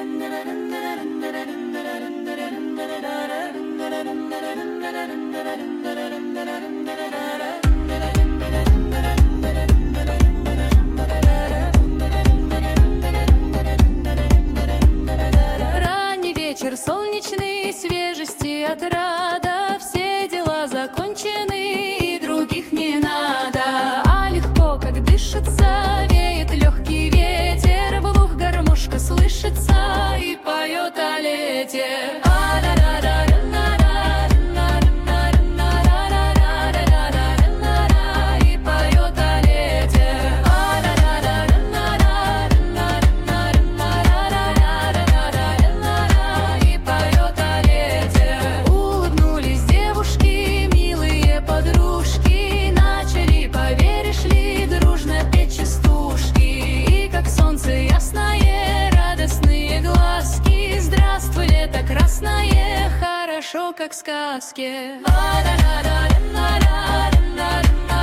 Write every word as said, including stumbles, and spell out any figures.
Ранний вечер солнечный, свежести отрада, все дела закончены и других не надо. А легко, как дышится, веет легкий ветер, вглубь гармошка слышится и поет о лете. Хорошо, как в сказке.